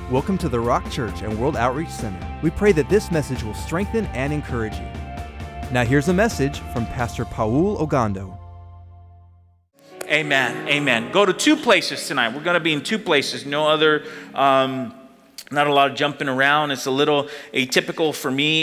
Welcome to the Rock Church and World Outreach Center. We pray that this message will strengthen and encourage you. Now here's a message from Pastor Paul Ogando. Amen, amen. Go to two places tonight. We're going to be in two places. No other, not a lot of jumping around. It's a little atypical for me,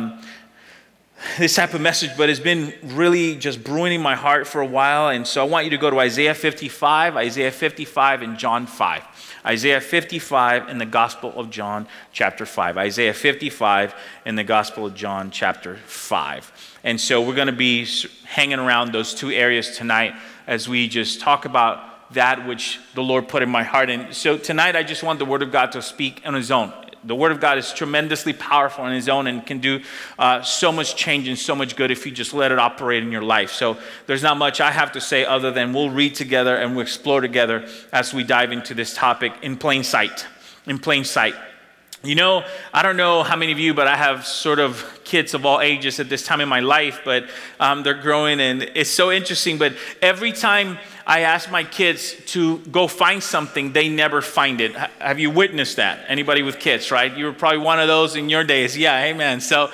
this type of message, but it's been really just brewing in my heart for a while. And so I want you to go to Isaiah 55 and John 5. Isaiah 55 in the Gospel of John, chapter 5. Isaiah 55 in the Gospel of John, chapter 5. And so we're going to be hanging around those two areas tonight as we just talk about that which the Lord put in my heart. And so tonight I just want the Word of God to speak on His own. The Word of God is tremendously powerful on His own and can do so much change and so much good if you just let it operate in your life. So there's not much I have to say other than we'll read together and we'll explore together as we dive into this topic in plain sight. In plain sight. You know, I don't know how many of you, but I have sort of kids of all ages at this time in my life, but they're growing and it's so interesting. But every time I ask my kids to go find something, they never find it. Have you witnessed that? Anybody with kids, right? You were probably one of those in your days. Yeah, amen. So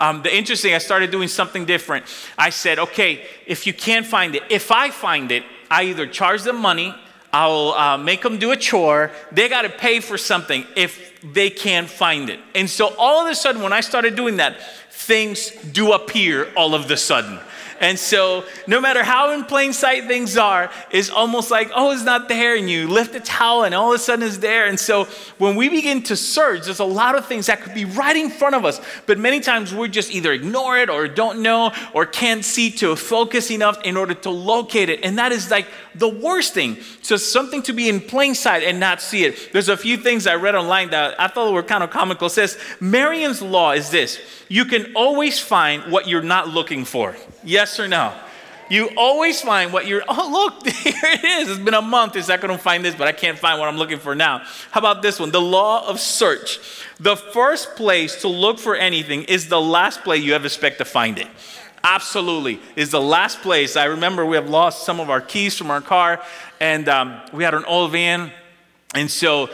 I started doing something different. I said, okay, if you can't find it, if I find it, I either charge them money, I'll make them do a chore. They got to pay for something if they can't find it. And so all of a sudden, when I started doing that, things do appear all of a sudden. And so no matter how in plain sight things are, it's almost like, oh, it's not there. And you lift a towel and all of a sudden it's there. And so when we begin to search, there's a lot of things that could be right in front of us. But many times we just either ignore it or don't know or can't see to focus enough in order to locate it. And that is like the worst thing. So something to be in plain sight and not see it. There's a few things I read online that I thought were kind of comical. It says, Merriam's law is this: you can always find what you're not looking for. Yes or no? You always find what you're, oh, look, here it is. It's been a month. It's not going to find this, but I can't find what I'm looking for now. How about this one? The law of search. The first place to look for anything is the last place you ever expect to find it. Absolutely. Is the last place. I remember we have lost some of our keys from our car, and we had an old van. And so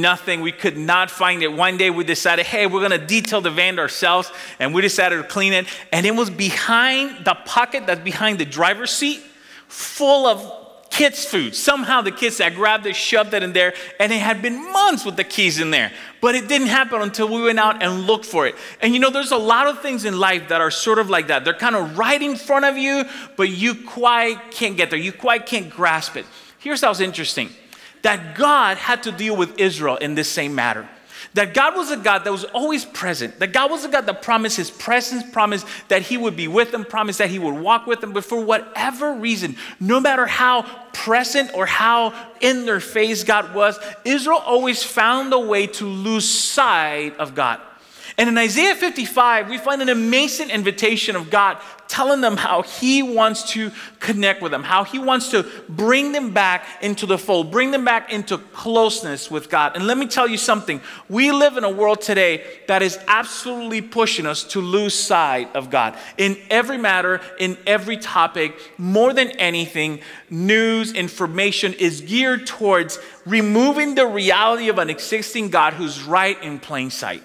we could not find it. One day we decided, hey, we're going to detail the van ourselves. And we decided to clean it. And it was behind the pocket that's behind the driver's seat, full of kids' food. Somehow the kids had grabbed it, shoved it in there. And it had been months with the keys in there. But it didn't happen until we went out and looked for it. And you know, there's a lot of things in life that are sort of like that. They're kind of right in front of you, but you quite can't get there. You quite can't grasp it. Here's how it's interesting. That God had to deal with Israel in this same matter. That God was a God that was always present. That God was a God that promised His presence, promised that He would be with them, promised that He would walk with them. But for whatever reason, no matter how present or how in their face God was, Israel always found a way to lose sight of God. And in Isaiah 55, we find an amazing invitation of God telling them how He wants to connect with them, how He wants to bring them back into the fold, bring them back into closeness with God. And let me tell you something. We live in a world today that is absolutely pushing us to lose sight of God. In every matter, in every topic, more than anything, news, information is geared towards removing the reality of an existing God who's right in plain sight.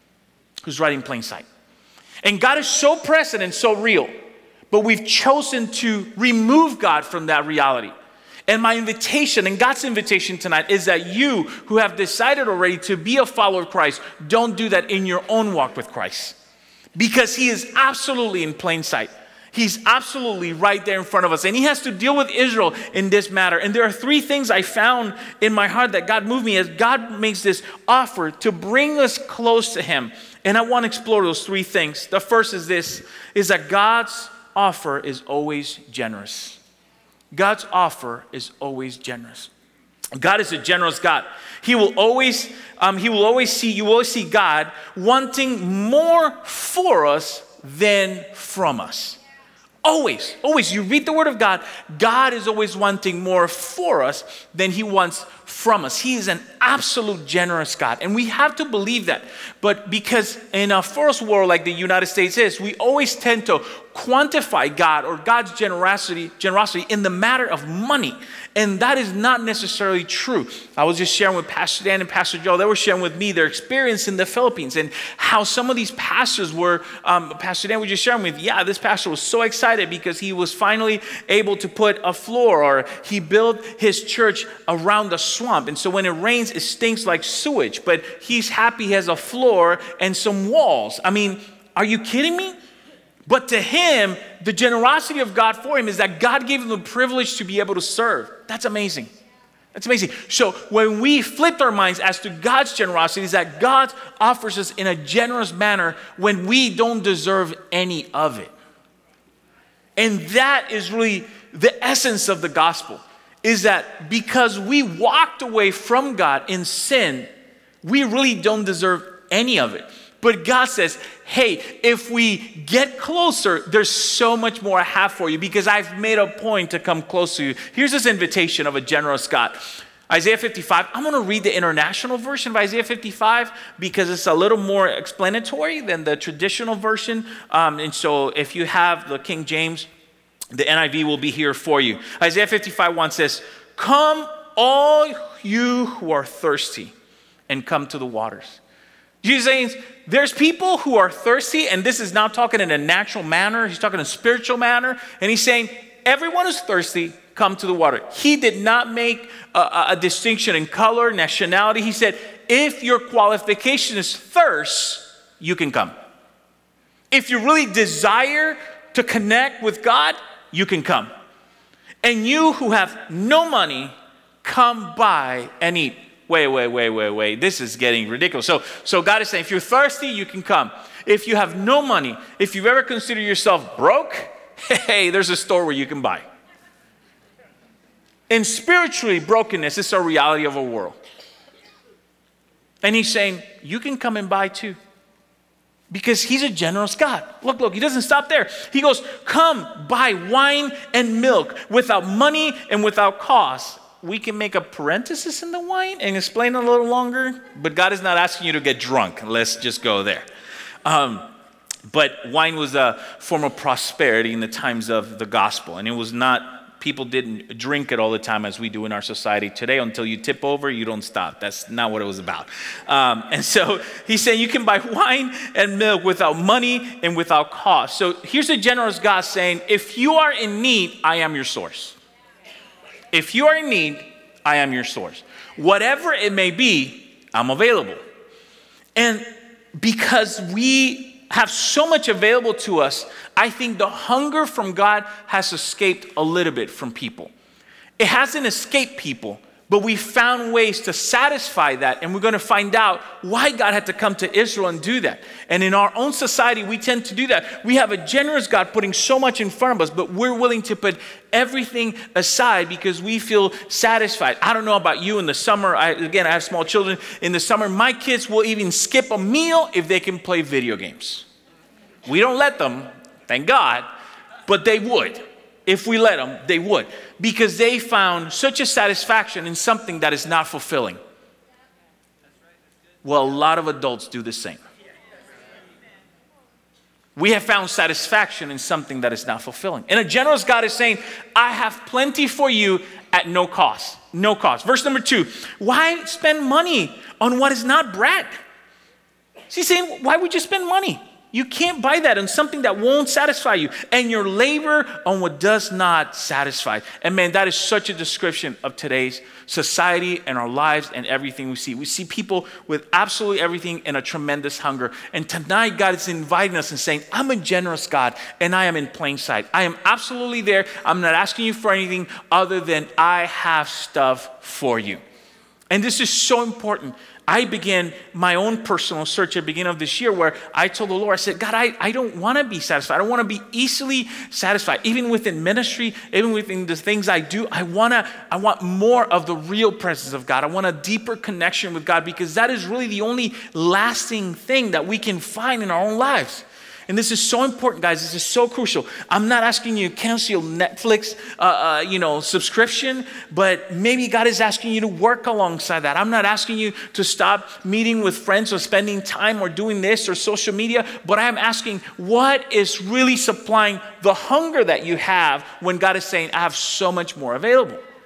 Who's right in plain sight. And God is so present and so real, but we've chosen to remove God from that reality. And my invitation and God's invitation tonight is that you who have decided already to be a follower of Christ, don't do that in your own walk with Christ. Because He is absolutely in plain sight. He's absolutely right there in front of us. And He has to deal with Israel in this matter. And there are three things I found in my heart that God moved me as God makes this offer to bring us close to Him. And I want to explore those three things. The first is this, is that God's offer is always generous. God's offer is always generous. God is a generous God. You will always see God wanting more for us than from us. Always. You read the Word of God, God is always wanting more for us than He wants from us. He is an absolute generous God. And we have to believe that. But because in a first world like the United States is, we always tend to quantify God or God's generosity in the matter of money. And that is not necessarily true. I was just sharing with Pastor Dan and Pastor Joe. They were sharing with me their experience in the Philippines and how some of these pastors were, Pastor Dan was just sharing with me, yeah, this pastor was so excited because he was finally able to put a floor, or he built his church around a swamp. And so when it rains, it stinks like sewage. But he's happy he has a floor and some walls. I mean, are you kidding me? But to him, the generosity of God for him is that God gave him the privilege to be able to serve. That's amazing. That's amazing. So when we flipped our minds as to God's generosity, is that God offers us in a generous manner when we don't deserve any of it. And that is really the essence of the gospel, is that because we walked away from God in sin, we really don't deserve any of it. But God says, hey, if we get closer, there's so much more I have for you because I've made a point to come close to you. Here's this invitation of a generous God. Isaiah 55, I'm going to read the international version of Isaiah 55 because it's a little more explanatory than the traditional version. And so if you have the King James, the NIV will be here for you. Isaiah 55:1 says, come all you who are thirsty and come to the waters. Jesus saying, there's people who are thirsty, and this is not talking in a natural manner. He's talking in a spiritual manner. And he's saying, everyone who's thirsty, come to the water. He did not make a distinction in color, nationality. He said, if your qualification is thirst, you can come. If you really desire to connect with God, you can come. And you who have no money, come by and eat. Wait. This is getting ridiculous. So God is saying, if you're thirsty, you can come. If you have no money, if you've ever considered yourself broke, hey, there's a store where you can buy. And spiritually, brokenness is a reality of a world. And he's saying, you can come and buy too. Because he's a generous God. Look, he doesn't stop there. He goes, come buy wine and milk without money and without cost. We can make a parenthesis in the wine and explain a little longer, but God is not asking you to get drunk. Let's just go there. But wine was a form of prosperity in the times of the gospel, and it was not, people didn't drink it all the time as we do in our society today. Until you tip over, you don't stop. That's not what it was about. And so he's saying you can buy wine and milk without money and without cost. So here's a generous God saying, if you are in need, I am your source. If you are in need, I am your source. Whatever it may be, I'm available. And because we have so much available to us, I think the hunger from God has escaped a little bit from people. It hasn't escaped people, but we found ways to satisfy that, and we're going to find out why God had to come to Israel and do that. And in our own society, we tend to do that. We have a generous God putting so much in front of us, but we're willing to put everything aside because we feel satisfied. I don't know about you in the summer. I have small children. In the summer, my kids will even skip a meal if they can play video games. We don't let them, thank God, but they would. If we let them, they would. Because they found such a satisfaction in something that is not fulfilling. Well, a lot of adults do the same. We have found satisfaction in something that is not fulfilling. And a generous God is saying, I have plenty for you at no cost. No cost. Verse number 2, why spend money on what is not bread? He's saying, why would you spend money? You can't buy that on something that won't satisfy you. And your labor on what does not satisfy. And man, that is such a description of today's society and our lives and everything we see. We see people with absolutely everything and a tremendous hunger. And tonight, God is inviting us and saying, I'm a generous God and I am in plain sight. I am absolutely there. I'm not asking you for anything other than I have stuff for you. And this is so important. I began my own personal search at the beginning of this year where I told the Lord, I said, God, I don't want to be satisfied. I don't want to be easily satisfied. Even within ministry, even within the things I do, I want more of the real presence of God. I want a deeper connection with God because that is really the only lasting thing that we can find in our own lives. And this is so important, guys. This is so crucial. I'm not asking you to cancel your Netflix, subscription, but maybe God is asking you to work alongside that. I'm not asking you to stop meeting with friends or spending time or doing this or social media, but I am asking what is really supplying the hunger that you have when God is saying, I have so much more available.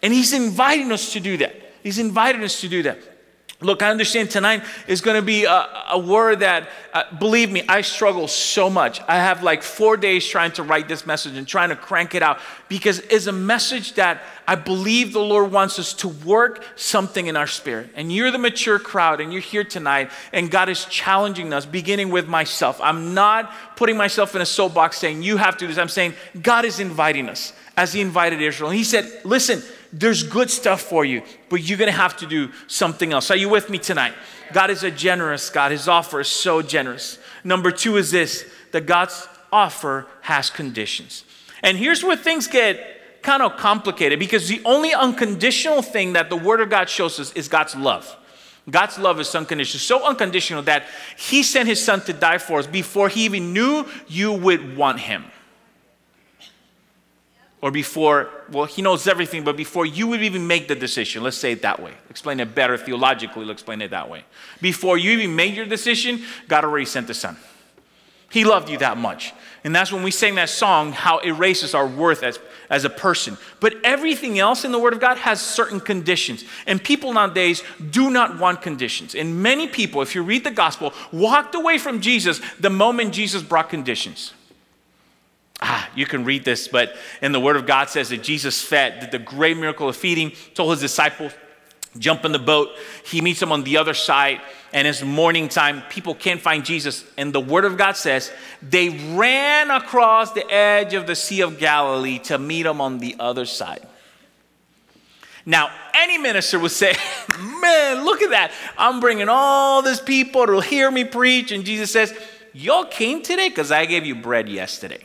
And he's inviting us to do that. He's inviting us to do that. Look, I understand tonight is going to be a word that, believe me, I struggle so much. I have like 4 days trying to write this message and trying to crank it out because it's a message that I believe the Lord wants us to work something in our spirit. And you're the mature crowd and you're here tonight and God is challenging us, beginning with myself. I'm not putting myself in a soapbox saying you have to do this. I'm saying God is inviting us as he invited Israel. And he said, listen, there's good stuff for you, but you're going to have to do something else. Are you with me tonight? God is a generous God. His offer is so generous. Number 2 is this, that God's offer has conditions. And here's where things get kind of complicated because the only unconditional thing that the Word of God shows us is God's love. God's love is unconditional. So unconditional that he sent his son to die for us before he even knew you would want him. Or before, well, he knows everything, but before you would even make the decision, let's say it that way. Explain it better theologically, let's explain it that way. Before you even made your decision, God already sent the Son. He loved you that much. And that's when we sing that song, how it erases our worth as a person. But everything else in the Word of God has certain conditions. And people nowadays do not want conditions. And many people, if you read the gospel, walked away from Jesus the moment Jesus brought conditions. You can read this, but in the Word of God says that Jesus did the great miracle of feeding, told his disciples, jump in the boat. He meets them on the other side, and it's morning time. People can't find Jesus. And the Word of God says they ran across the edge of the Sea of Galilee to meet him on the other side. Now, any minister would say, man, look at that. I'm bringing all these people to hear me preach. And Jesus says, y'all came today because I gave you bread yesterday.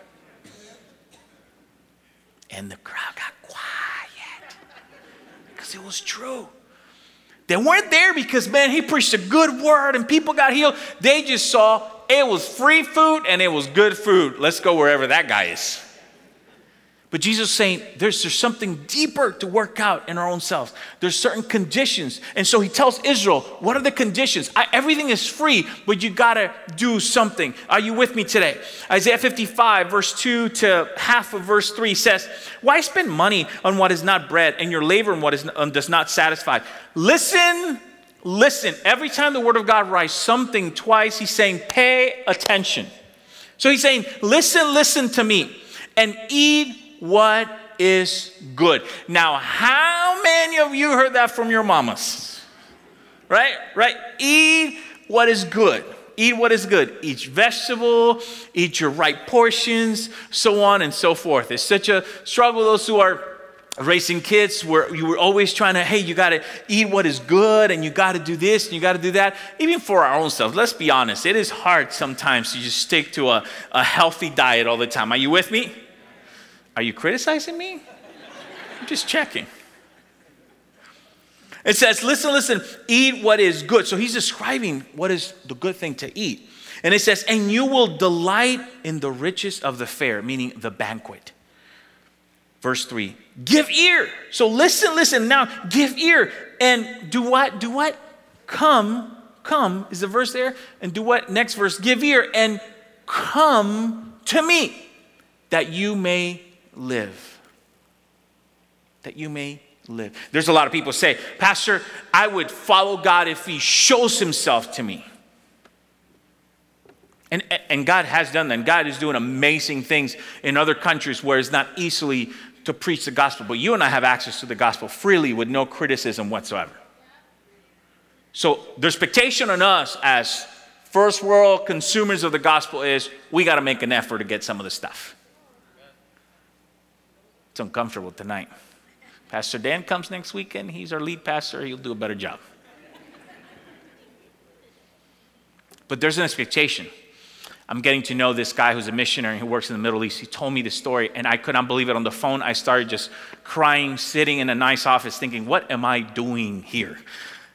And the crowd got quiet because it was true. They weren't there because, man, he preached a good word and people got healed. They just saw it was free food and it was good food. Let's go wherever that guy is. But Jesus is saying there's something deeper to work out in our own selves. There's certain conditions. And so he tells Israel, what are the conditions? Everything is free, but you got to do something. Are you with me today? Isaiah 55, verse 2 to half of verse 3 says, why spend money on what is not bread and your labor on what does not satisfy? Listen. Every time the Word of God writes something twice, he's saying, pay attention. So he's saying, listen to me and eat what is good. Now, how many of you heard that from your mamas? Right? Eat what is good. Eat what is good. Eat vegetable, eat your right portions, so on and so forth. It's such a struggle, those who are raising kids, where you were always trying to, hey, you got to eat what is good and you got to do this and you got to do that. Even for our own selves, let's be honest, it is hard sometimes to just stick to a healthy diet all the time. Are you with me? Are you criticizing me? I'm just checking. It says, listen, eat what is good. So he's describing what is the good thing to eat. And it says, and you will delight in the riches of the fair, meaning the banquet. Verse 3, give ear. So listen now, give ear. And do what? Come is the verse there. And do what? Next verse, give ear and come to me that you may live. That you may live. There's a lot of people say, Pastor, I would follow God if he shows himself to me. And God has done that. And God is doing amazing things in other countries where it's not easily to preach the gospel. But you and I have access to the gospel freely with no criticism whatsoever. So the expectation on us as first world consumers of the gospel is we got to make an effort to get some of the stuff. It's uncomfortable tonight. Pastor Dan comes next weekend. He's our lead pastor. He'll do a better job. But there's an expectation. I'm getting to know this guy who's a missionary who works in the Middle East. He told me this story, and I could not believe it. On the phone, I started just crying, sitting in a nice office thinking, what am I doing here?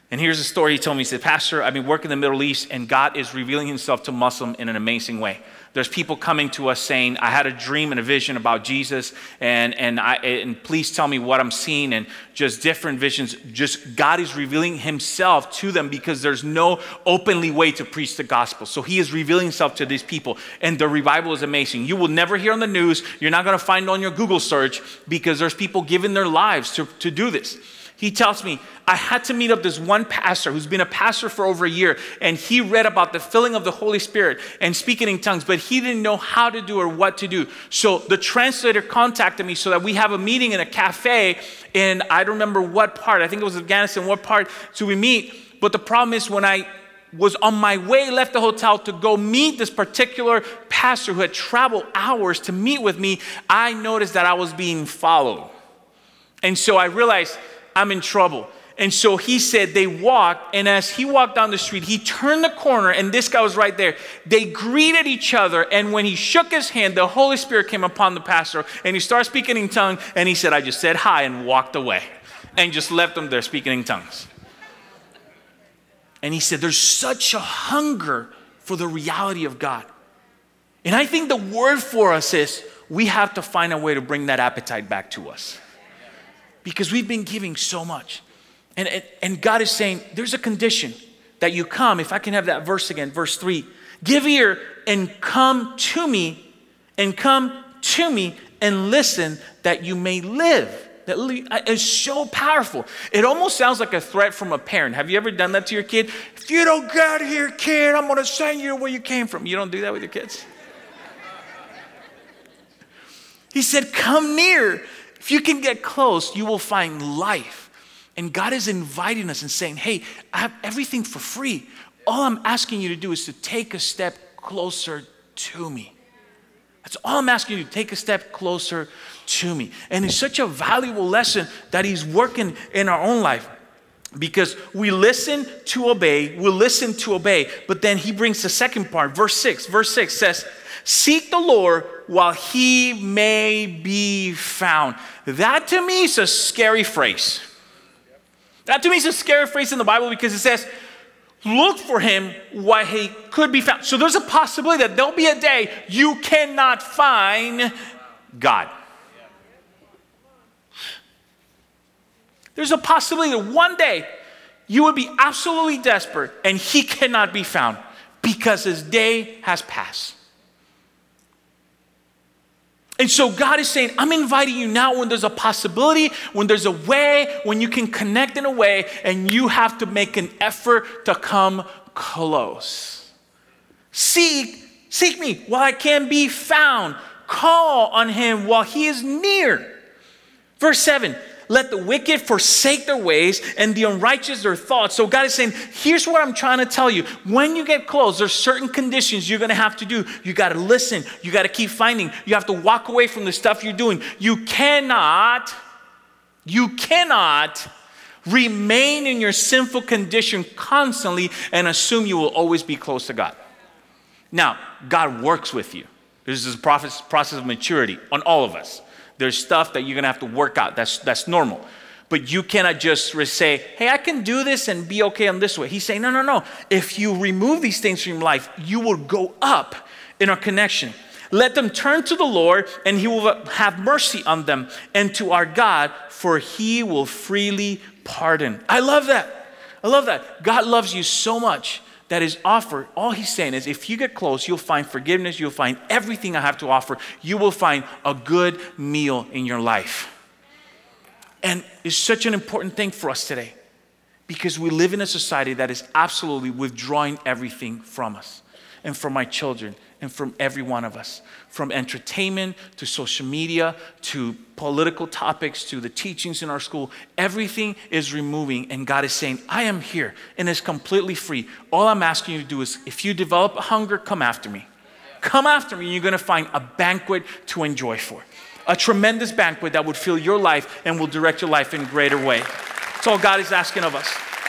And here's a story he told me. He said, Pastor, I've been working in the Middle East, and God is revealing himself to Muslim in an amazing way. There's people coming to us saying, I had a dream and a vision about Jesus, and please tell me what I'm seeing, and just different visions. Just God is revealing himself to them because there's no openly way to preach the gospel. So he is revealing himself to these people, and the revival is amazing. You will never hear on the news, you're not going to find on your Google search, because there's people giving their lives to do this. He tells me, I had to meet up this one pastor who's been a pastor for over a year, and he read about the filling of the Holy Spirit and speaking in tongues, but he didn't know how to do or what to do. So the translator contacted me so that we have a meeting in a cafe, and I don't remember what part, I think it was Afghanistan, what part do we meet? But the problem is when I was on my way, left the hotel to go meet this particular pastor who had traveled hours to meet with me, I noticed that I was being followed. And so I realized I'm in trouble. And so he said they walked, and as he walked down the street, he turned the corner, and this guy was right there. They greeted each other, and when he shook his hand, the Holy Spirit came upon the pastor, and he started speaking in tongues, and he said, I just said hi and walked away, and just left them there speaking in tongues. And he said, there's such a hunger for the reality of God. And I think the word for us is we have to find a way to bring that appetite back to us. Because we've been giving so much. And God is saying, there's a condition that you come. If I can have that verse again, verse 3. Give ear and come to me and listen that you may live. That is so powerful. It almost sounds like a threat from a parent. Have you ever done that to your kid? If you don't get here, kid, I'm going to send you where you came from. You don't do that with your kids? He said, come near. If you can get close, you will find life. And God is inviting us and saying, hey, I have everything for free. All I'm asking you to do is to take a step closer to me. That's all I'm asking you to take a step closer to me. And it's such a valuable lesson that he's working in our own life. Because we listen to obey, but then he brings the second part, verse 6. Verse 6 says, seek the Lord while he may be found. That to me is a scary phrase. That to me is a scary phrase in the Bible because it says, look for him while he could be found. So there's a possibility that there'll be a day you cannot find God. There's a possibility that one day you would be absolutely desperate and he cannot be found because his day has passed. And so God is saying, I'm inviting you now when there's a possibility, when there's a way, when you can connect in a way, and you have to make an effort to come close. Seek me while I can be found. Call on him while he is near. Verse 7. Let the wicked forsake their ways and the unrighteous their thoughts. So God is saying, here's what I'm trying to tell you. When you get close, there's certain conditions you're going to have to do. You got to listen. You got to keep finding. You have to walk away from the stuff you're doing. You cannot remain in your sinful condition constantly and assume you will always be close to God. Now, God works with you. There's this process of maturity on all of us. There's stuff that you're going to have to work out. That's normal. But you cannot just say, hey, I can do this and be okay on this way. He's saying, no. If you remove these things from your life, you will go up in our connection. Let them turn to the Lord, and he will have mercy on them, and to our God, for he will freely pardon. I love that. God loves you so much that is offered. All he's saying is if you get close, you'll find forgiveness. You'll find everything I have to offer. You will find a good meal in your life. And it's such an important thing for us today because we live in a society that is absolutely withdrawing everything from us and from my children and from every one of us. From entertainment to social media to political topics to the teachings in our school, everything is removing, and God is saying, I am here and it's completely free. All I'm asking you to do is if you develop a hunger, come after me. Come after me and you're going to find a banquet to enjoy for. A tremendous banquet that would fill your life and will direct your life in a greater way. That's all God is asking of us.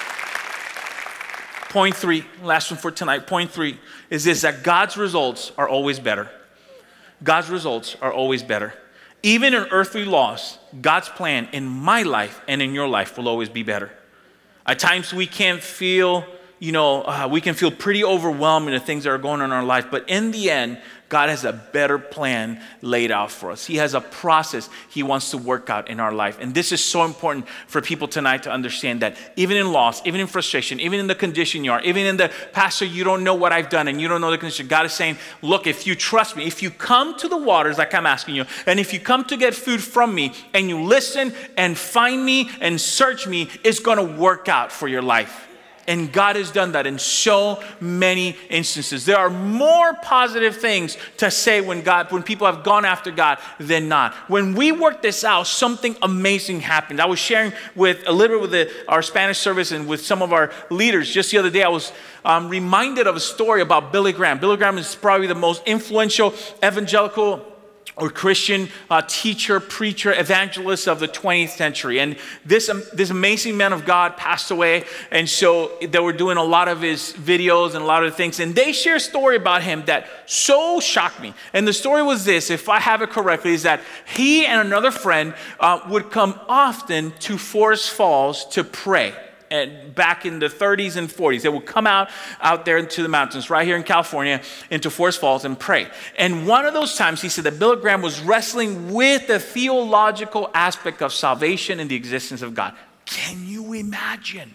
Point 3, last one for tonight. Point 3 is this, that God's results are always better. God's results are always better. Even in earthly laws, God's plan in my life and in your life will always be better. At times we can feel, we can feel pretty overwhelmed in the things that are going on in our life. But in the end, God has a better plan laid out for us. He has a process He wants to work out in our life. And this is so important for people tonight to understand that even in loss, even in frustration, even in the condition you are, even in the, Pastor, you don't know what I've done and you don't know the condition. God is saying, look, if you trust me, if you come to the waters like I'm asking you, and if you come to get food from me and you listen and find me and search me, it's going to work out for your life. And God has done that in so many instances. There are more positive things to say when people have gone after God than not. When we work this out, something amazing happened. I was sharing a little bit with our Spanish service and with some of our leaders just the other day. I was reminded of a story about Billy Graham. Billy Graham is probably the most influential evangelical or Christian teacher, preacher, evangelist of the 20th century. And this amazing man of God passed away. And so they were doing a lot of his videos and a lot of things. And they share a story about him that so shocked me. And the story was this, if I have it correctly, is that he and another friend would come often to Forest Falls to pray. And back in the 30s and 40s, they would come out there into the mountains right here in California, into Forest Falls and pray. And one of those times, he said that Billy Graham was wrestling with the theological aspect of salvation and the existence of God. Can you imagine?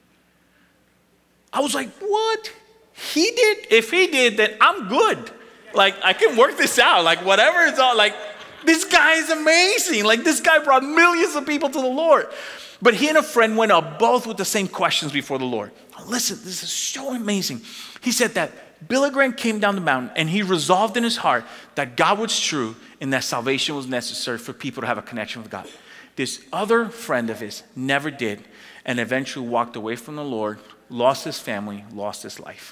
I was like, what? He did? If he did, then I'm good. Like, I can work this out. Like, whatever it's all, like, this guy is amazing. Like, this guy brought millions of people to the Lord. But he and a friend went up both with the same questions before the Lord. Listen, this is so amazing. He said that Billy Graham came down the mountain and he resolved in his heart that God was true and that salvation was necessary for people to have a connection with God. This other friend of his never did and eventually walked away from the Lord, lost his family, lost his life.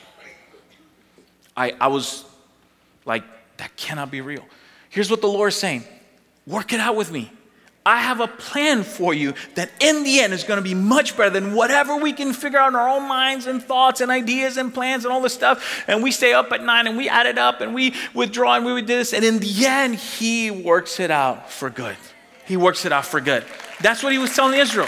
I was like, that cannot be real. Here's what the Lord is saying. Work it out with me. I have a plan for you that in the end is going to be much better than whatever we can figure out in our own minds and thoughts and ideas and plans and all this stuff. And we stay up at night and we add it up and we withdraw and we would do this. And in the end, He works it out for good. He works it out for good. That's what He was telling Israel.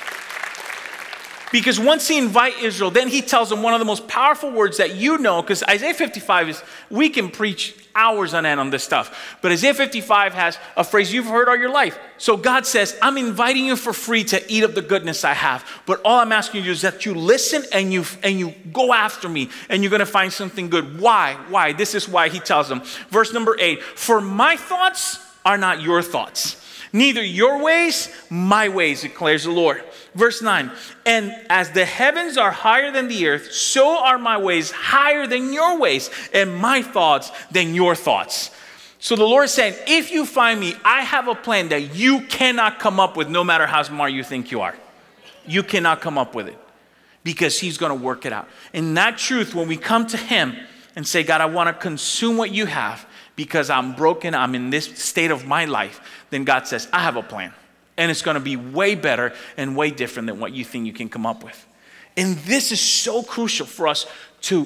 Because once He invites Israel, then He tells them one of the most powerful words that you know, because Isaiah 55 is, we can preach hours on end on this stuff. But Isaiah 55 has a phrase you've heard all your life. So God says, I'm inviting you for free to eat of the goodness I have. But all I'm asking you is that you listen and you go after me and you're going to find something good. Why? This is why He tells them. Verse number 8, for my thoughts are not your thoughts. Neither your ways, my ways, declares the Lord. Verse 9, and as the heavens are higher than the earth, so are my ways higher than your ways, and my thoughts than your thoughts. So the Lord is saying, if you find me, I have a plan that you cannot come up with no matter how smart you think you are. You cannot come up with it because He's going to work it out. And that truth, when we come to Him and say, God, I want to consume what you have because I'm broken, I'm in this state of my life, then God says, I have a plan. And it's going to be way better and way different than what you think you can come up with. And this is so crucial for us to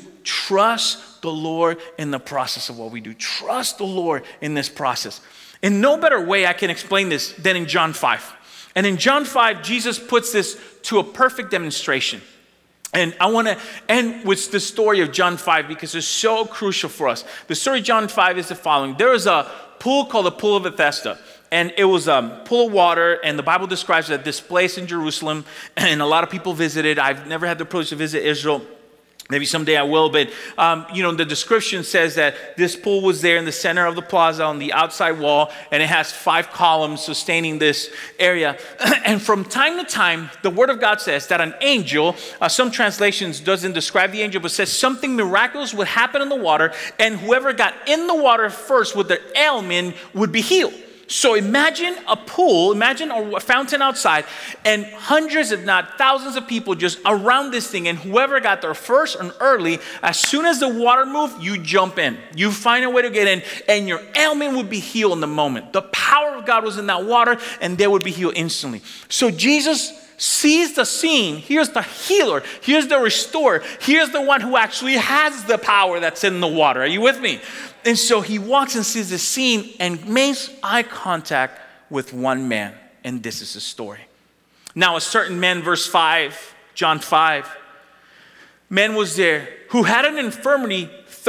trust the Lord in the process of what we do. Trust the Lord in this process. In no better way I can explain this than in John 5. And in John 5, Jesus puts this to a perfect demonstration. And I want to end with the story of John 5 because it's so crucial for us. The story of John 5 is the following. There is a pool called the Pool of Bethesda. And it was a pool of water, and the Bible describes it this place in Jerusalem, and a lot of people visited. I've never had the privilege to visit Israel. Maybe someday I will, but the description says that this pool was there in the center of the plaza on the outside wall, and it has 5 columns sustaining this area. And from time to time, the Word of God says that an angel, some translations doesn't describe the angel, but says something miraculous would happen in the water, and whoever got in the water first with their ailment would be healed. So imagine a pool, imagine a fountain outside, and hundreds, if not thousands of people just around this thing. And whoever got there first and early, as soon as the water moved, you jump in. You find a way to get in, and your ailment would be healed in the moment. The power of God was in that water, and they would be healed instantly. So Jesus sees the scene. Here's the healer. Here's the restorer. Here's the one who actually has the power that's in the water. Are you with me? And so He walks and sees the scene and makes eye contact with one man. And this is the story. Now a certain man, verse 5, John 5, man was there who had an infirmity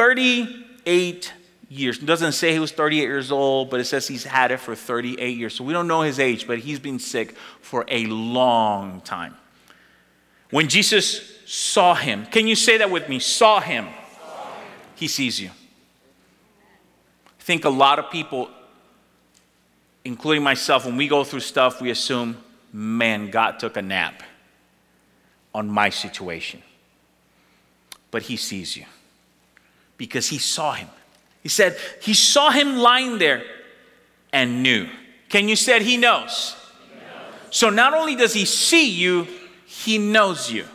38 years. It doesn't say he was 38 years old, but it says he's had it for 38 years. So we don't know his age, but he's been sick for a long time. When Jesus saw him, can you say that with me? Saw him. He sees you. I think a lot of people, including myself, when we go through stuff, we assume, man, God took a nap on my situation. But he sees you because he saw him. He said he saw him lying there and knew. Can you say he knows? He knows? So not only does he see you, he knows you.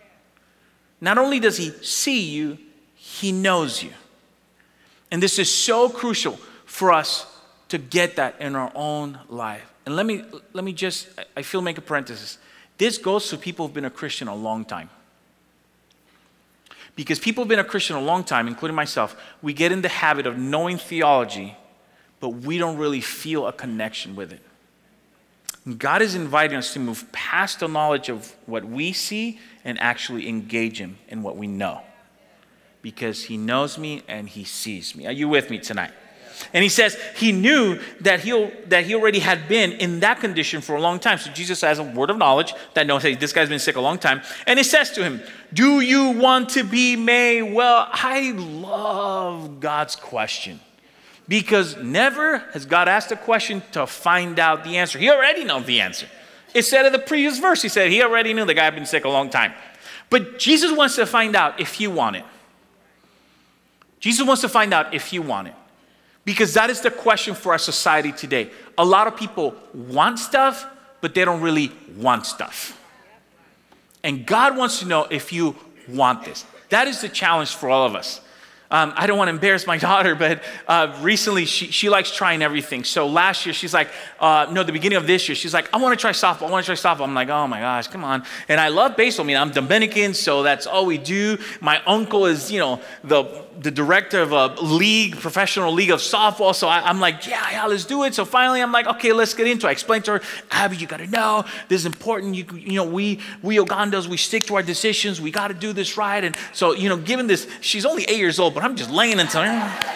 Not only does he see you, he knows you. And this is so crucial for us to get that in our own life. And let me just, I feel make a parenthesis. This goes to people who've been a Christian a long time. Because people have been a Christian a long time, including myself, we get in the habit of knowing theology, but we don't really feel a connection with it. And God is inviting us to move past the knowledge of what we see and actually engage him in what we know. Because he knows me and he sees me. Are you with me tonight? And he says he knew that he already had been in that condition for a long time. So Jesus has a word of knowledge that knows, hey, this guy's been sick a long time. And he says to him, do you want to be made well? I love God's question. Because never has God asked a question to find out the answer. He already knows the answer. It said in the previous verse, he said he already knew the guy had been sick a long time. But Jesus wants to find out if you want it. Jesus wants to find out if you want it. Because that is the question for our society today. A lot of people want stuff, but they don't really want stuff. And God wants to know if you want this. That is the challenge for all of us. I don't want to embarrass my daughter, but recently she likes trying everything. So last year, she's like, the beginning of this year, she's like, I want to try softball. I'm like, oh my gosh, come on. And I love baseball. I mean, I'm Dominican, so that's all we do. My uncle is, the director of a professional league of softball. So I'm like, yeah, let's do it. So finally, I'm like, okay, let's get into it. I explained to her, Abby, you got to know, this is important. We Ugandas, we stick to our decisions. We got to do this right. And so, given this, she's only 8 years old, but I'm just laying into her.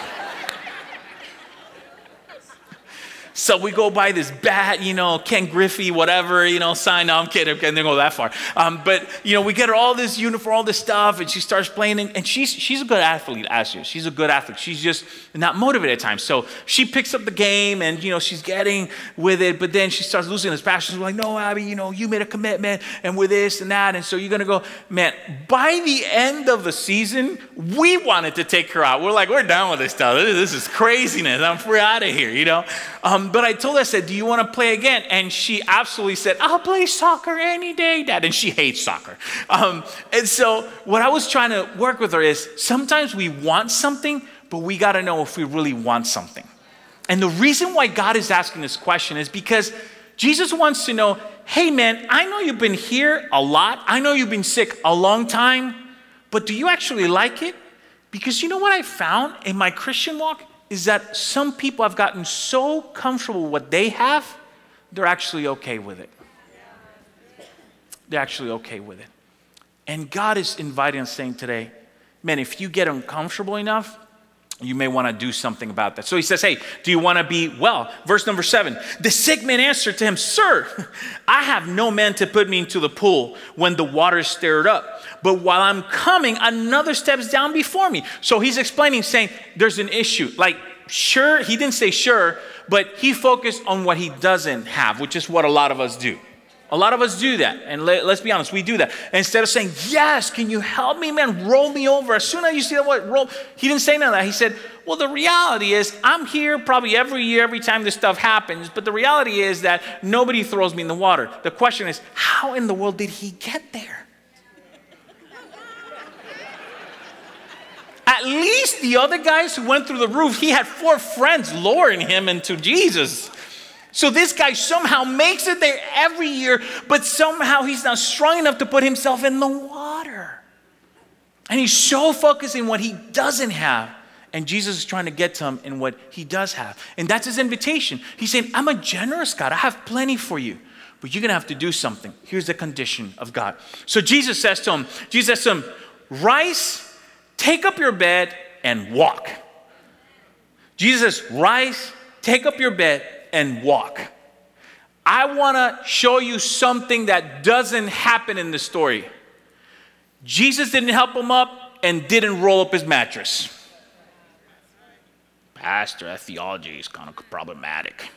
So we go buy this bat, Ken Griffey, whatever, sign. No, I'm kidding. I didn't go that far. But we get her all this uniform, all this stuff, and she starts playing. And she's a good athlete, actually. She's a good athlete. She's just not motivated at times. So she picks up the game, and, she's getting with it. But then she starts losing this passion. She's like, no, Abby, you made a commitment, and with this and that. And so you're going to go, man, by the end of the season, we wanted to take her out. We're like, we're done with this stuff. This is craziness. We're out of here, But I told her, I said, do you want to play again? And she absolutely said, I'll play soccer any day, Dad. And she hates soccer. And so what I was trying to work with her is sometimes we want something, but we got to know if we really want something. And the reason why God is asking this question is because Jesus wants to know, hey, man, I know you've been here a lot. I know you've been sick a long time, but do you actually like it? Because you know what I found in my Christian walk? Is that some people have gotten so comfortable with what they have, they're actually okay with it. They're actually okay with it. And God is inviting us, saying today, man, if you get uncomfortable enough, you may want to do something about that. So he says, hey, do you want to be well? Verse number 7, the sick man answered to him, sir, I have no man to put me into the pool when the water is stirred up. But while I'm coming, another steps down before me. So he's explaining, saying there's an issue. Like, sure, he didn't say sure, but he focused on what he doesn't have, which is what a lot of us do. A lot of us do that. And let's be honest, we do that. And instead of saying, yes, can you help me, man? Roll me over. As soon as you see that word, roll. He didn't say none of that. He said, well, the reality is I'm here probably every year, every time this stuff happens. But the reality is that nobody throws me in the water. The question is, how in the world did he get there? At least the other guys who went through the roof, he had 4 friends lowering him into Jesus. So this guy somehow makes it there every year, but somehow he's not strong enough to put himself in the water. And he's so focused in what he doesn't have. And Jesus is trying to get to him in what he does have. And that's his invitation. He's saying, I'm a generous God. I have plenty for you. but you're going to have to do something. Here's the condition of God. So Jesus says to him, rise, take up your bed, and walk. Jesus says, rise, take up your bed, and walk. I want to show you something that doesn't happen in the story. Jesus didn't help him up and didn't roll up his mattress. Pastor, that theology is kind of problematic.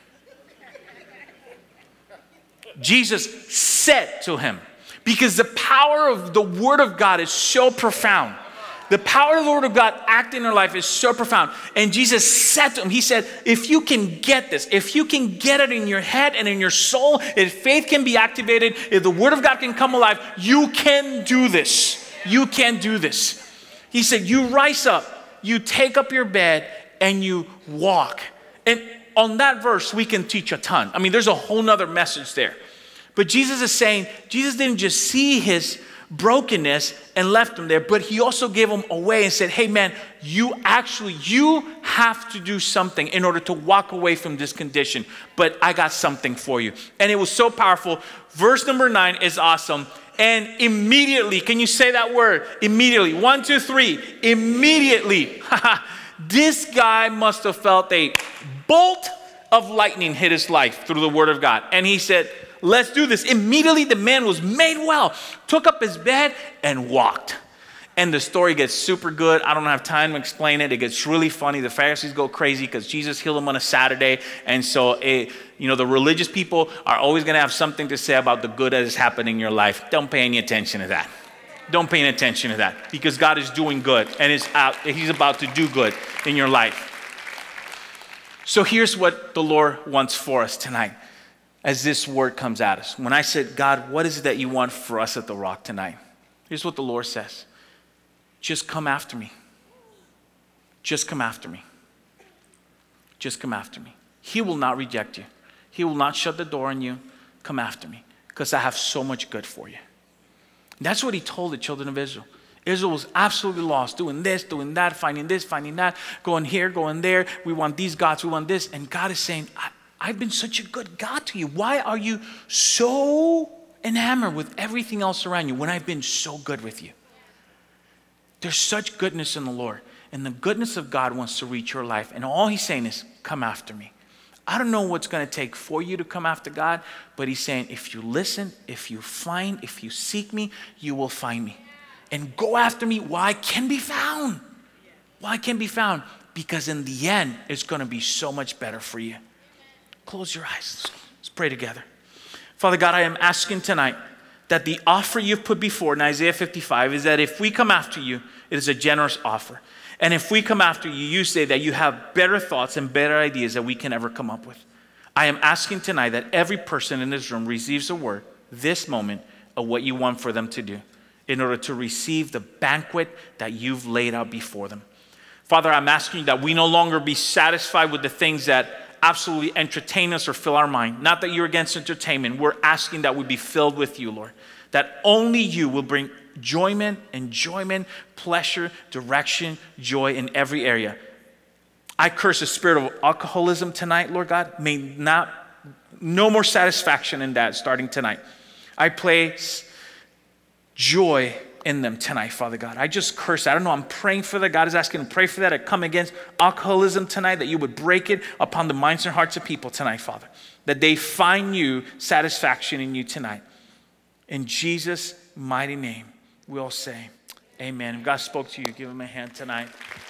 Jesus said to him, because the power of the Word of God is so profound. The power of the Word of God acting in our life is so profound. And Jesus said to him, he said, if you can get this, if you can get it in your head and in your soul, if faith can be activated, if the Word of God can come alive, you can do this. You can do this. He said, you rise up, you take up your bed, and you walk. And on that verse, we can teach a ton. I mean, there's a whole nother message there. But Jesus is saying, Jesus didn't just see his brokenness and left him there, but he also gave him away and said, hey man, you have to do something in order to walk away from this condition. But I got something for you. And it was so powerful. Verse number 9 is awesome. And immediately, can you say that word? Immediately. 1, 2, 3. Immediately. This guy must have felt a bolt of lightning hit his life through the Word of God. And he said, let's do this. Immediately the man was made well, took up his bed and walked. And the story gets super good. I don't have time to explain it. It gets really funny. The Pharisees go crazy because Jesus healed them on a Saturday. And so, the religious people are always going to have something to say about the good that is happening in your life. Don't pay any attention to that. Don't pay any attention to that, because God is doing good and he's about to do good in your life. So here's what the Lord wants for us tonight as this word comes at us. When I said, God, what is it that you want for us at the Rock tonight? Here's what the Lord says. Just come after me. Just come after me. Just come after me. He will not reject you. He will not shut the door on you. Come after me, because I have so much good for you. That's what he told the children of Israel. Israel was absolutely lost, doing this, doing that, finding this, finding that, going here, going there. We want these gods, we want this. And God is saying, I've been such a good God to you. Why are you so enamored with everything else around you when I've been so good with you? There's such goodness in the Lord. And the goodness of God wants to reach your life. And all he's saying is, come after me. I don't know what's going to take for you to come after God, but he's saying, if you listen, if you find, if you seek me, you will find me. And go after me while I can be found. While I can be found. Because in the end, it's going to be so much better for you. Close your eyes. Let's pray together. Father God, I am asking tonight that the offer you've put before in Isaiah 55 is that if we come after you, it is a generous offer. And if we come after you, you say that you have better thoughts and better ideas that we can ever come up with. I am asking tonight that every person in this room receives a word, this moment, of what you want for them to do in order to receive the banquet that you've laid out before them. Father, I'm asking you that we no longer be satisfied with the things that absolutely entertain us or fill our mind. Not that you're against entertainment. We're asking that we be filled with you, Lord. That only you will bring enjoyment, pleasure, direction, joy in every area. I curse the spirit of alcoholism tonight, Lord God. No more satisfaction in that starting tonight. I place joy in them tonight, Father God. I just curse that. I don't know, I'm praying for that. God is asking to pray for that. I come against alcoholism tonight, that you would break it upon the minds and hearts of people tonight, Father. That they find you, satisfaction in you tonight. In Jesus' mighty name, we'll say amen. If God spoke to you, give him a hand tonight.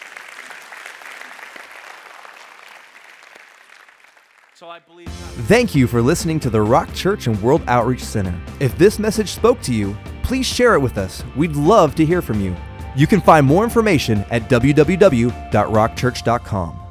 So I believe God. Thank you for listening to the Rock Church and World Outreach Center. If this message spoke to you, please share it with us. We'd love to hear from you. You can find more information at www.rockchurch.com.